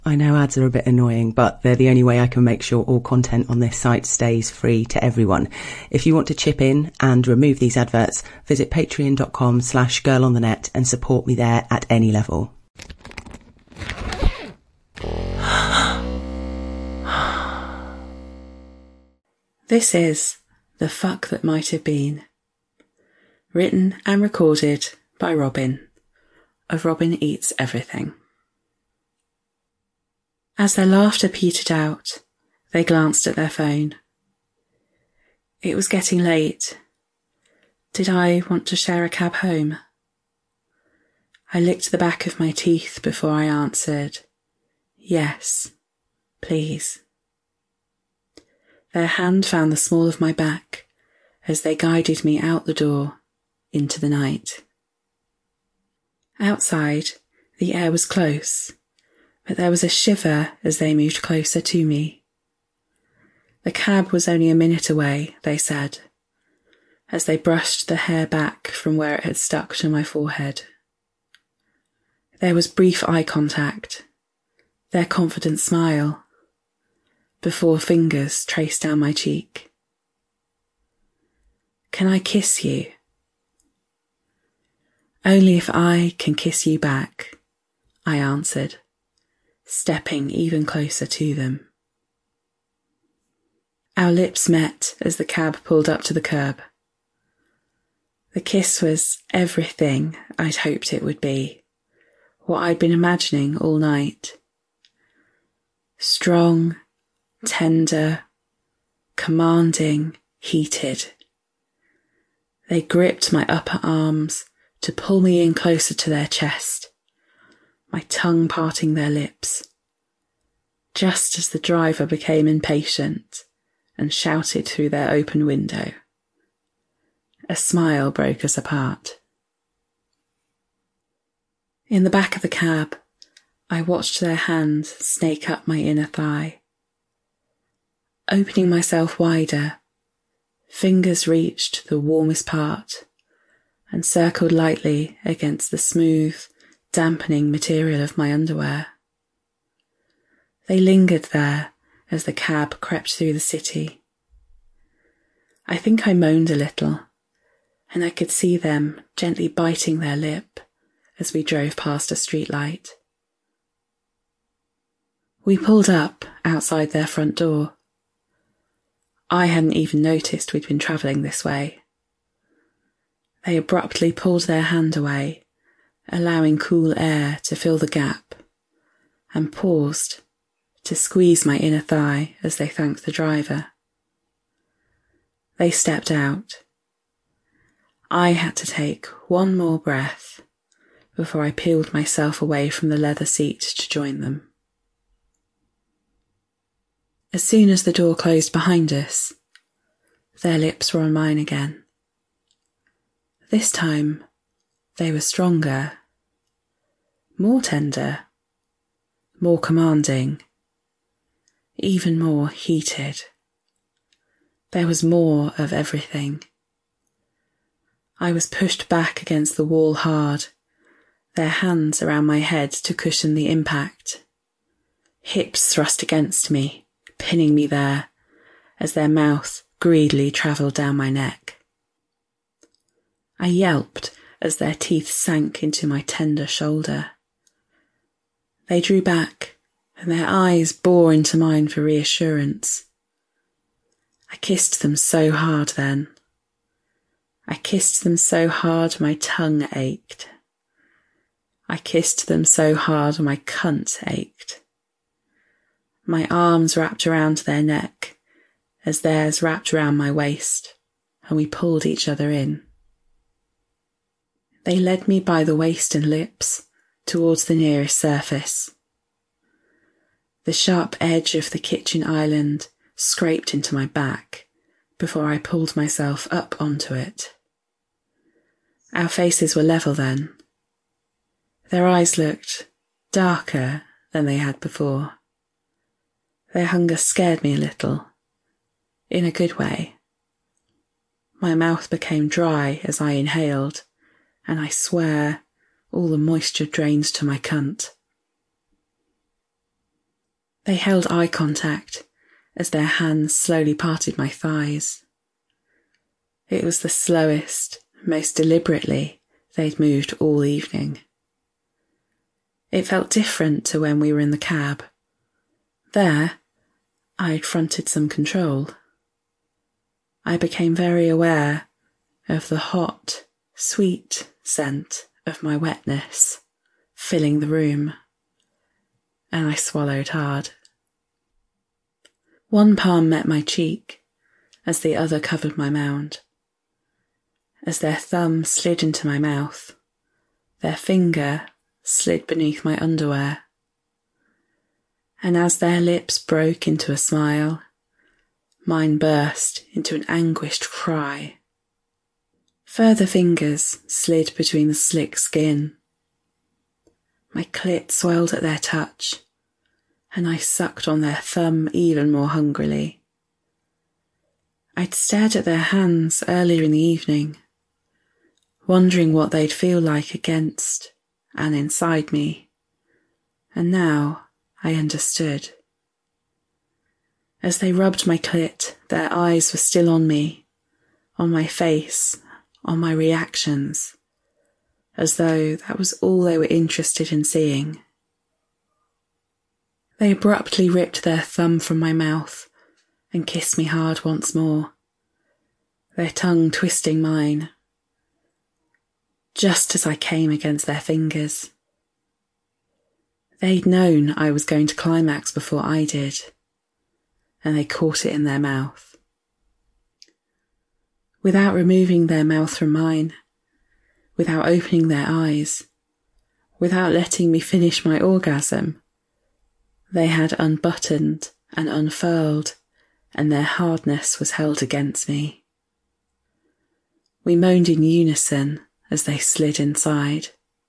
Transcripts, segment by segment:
I know ads are a bit annoying, but they're the only way I can make sure all content on this site stays free to everyone. If you want to chip in and remove these adverts, visit patreon.com/girlonthenet and support me there at any level. This is The Fuck That Might Have Been. Written and recorded by Robin, of Robin Eats Everything. As their laughter petered out, they glanced at their phone. It was getting late. Did I want to share a cab home? I licked the back of my teeth before I answered, "Yes, please." Their hand found the small of my back as they guided me out the door into the night. Outside, the air was close, but there was a shiver as they moved closer to me. The cab was only a minute away, they said, as they brushed the hair back from where it had stuck to my forehead. There was brief eye contact, their confident smile, before fingers traced down my cheek. "Can I kiss you?" "Only if I can kiss you back," I answered, stepping even closer to them. Our lips met as the cab pulled up to the curb. The kiss was everything I'd hoped it would be, what I'd been imagining all night. Strong, tender, commanding, heated. They gripped my upper arms to pull me in closer to their chest, my tongue parting their lips, just as the driver became impatient and shouted through their open window. A smile broke us apart. In the back of the cab, I watched their hand snake up my inner thigh. Opening myself wider, fingers reached the warmest part and circled lightly against the smooth, dampening material of my underwear. They lingered there as the cab crept through the city. I think I moaned a little, and I could see them gently biting their lip as we drove past a streetlight. We pulled up outside their front door. I hadn't even noticed we'd been travelling this way. They abruptly pulled their hand away, allowing cool air to fill the gap, and paused to squeeze my inner thigh as they thanked the driver. They stepped out. I had to take one more breath before I peeled myself away from the leather seat to join them. As soon as the door closed behind us, their lips were on mine again. This time, they were stronger, more tender, more commanding, even more heated. There was more of everything. I was pushed back against the wall hard, their hands around my head to cushion the impact. Hips thrust against me, pinning me there, as their mouth greedily travelled down my neck. I yelped as their teeth sank into my tender shoulder. They drew back, and their eyes bore into mine for reassurance. I kissed them so hard then. I kissed them so hard my tongue ached. I kissed them so hard my cunt ached. My arms wrapped around their neck as theirs wrapped around my waist, and we pulled each other in. They led me by the waist and lips towards the nearest surface. The sharp edge of the kitchen island scraped into my back before I pulled myself up onto it. Our faces were level then. Their eyes looked darker than they had before. Their hunger scared me a little, in a good way. My mouth became dry as I inhaled, and I swear all the moisture drained to my cunt. They held eye contact as their hands slowly parted my thighs. It was the slowest, most deliberately they'd moved all evening. It felt different to when we were in the cab. There, I'd fronted some control. I became very aware of the hot, sweet scent of my wetness filling the room, and I swallowed hard. One palm met my cheek as the other covered my mound. As their thumb slid into my mouth, their finger slid beneath my underwear. And as their lips broke into a smile, mine burst into an anguished cry. Further fingers slid between the slick skin. My clit swelled at their touch, and I sucked on their thumb even more hungrily. I'd stared at their hands earlier in the evening, wondering what they'd feel like against and inside me, and now I understood. As they rubbed my clit, their eyes were still on me, on my face, on my reactions, as though that was all they were interested in seeing. They abruptly ripped their thumb from my mouth and kissed me hard once more, their tongue twisting mine, just as I came against their fingers. They'd known I was going to climax before I did, and they caught it in their mouth. Without removing their mouth from mine, without opening their eyes, without letting me finish my orgasm, they had unbuttoned and unfurled, and their hardness was held against me. We moaned in unison as they slid inside.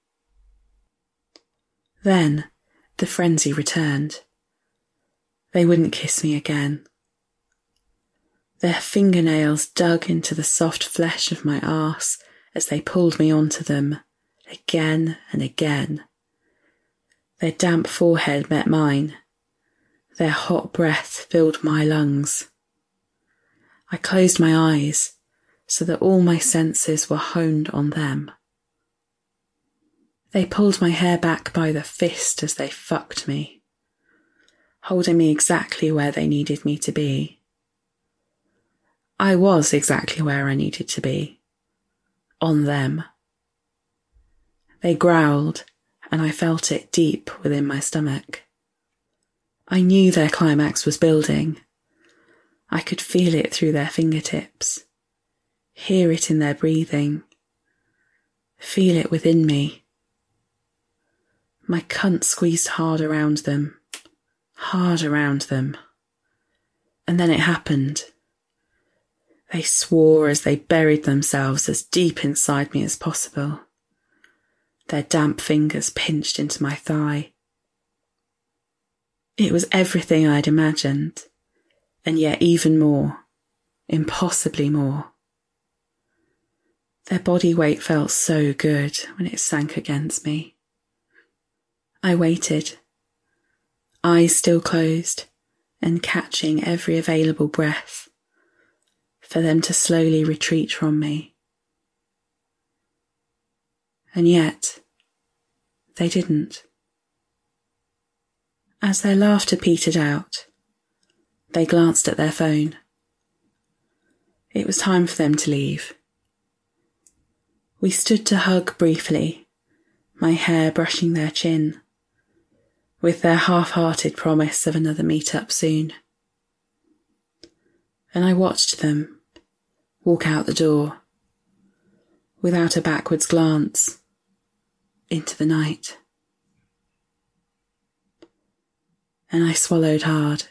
Then the frenzy returned. They wouldn't kiss me again. Their fingernails dug into the soft flesh of my arse as they pulled me onto them, again and again. Their damp forehead met mine. Their hot breath filled my lungs. I closed my eyes so that all my senses were honed on them. They pulled my hair back by the fist as they fucked me, holding me exactly where they needed me to be. I was exactly where I needed to be, on them. They growled, and I felt it deep within my stomach. I knew their climax was building. I could feel it through their fingertips, hear it in their breathing, feel it within me. My cunt squeezed hard around them, and then it happened. They swore as they buried themselves as deep inside me as possible. Their damp fingers pinched into my thigh. It was everything I'd imagined, and yet even more, impossibly more. Their body weight felt so good when it sank against me. I waited, eyes still closed, and catching every available breath, for them to slowly retreat from me. And yet, they didn't. As their laughter petered out, they glanced at their phone. It was time for them to leave. We stood to hug briefly, my hair brushing their chin, with their half-hearted promise of another meet-up soon. And I watched them walk out the door, without a backwards glance, into the night. And I swallowed hard.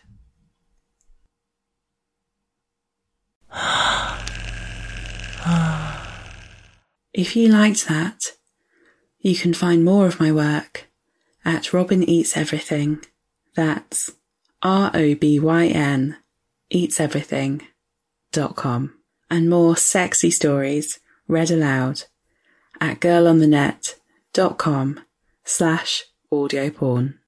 If you liked that, you can find more of my work at Robin Eats Everything. That's ROBYN eatseverything.com. And more sexy stories read aloud at girlonthenet.com/audioporn.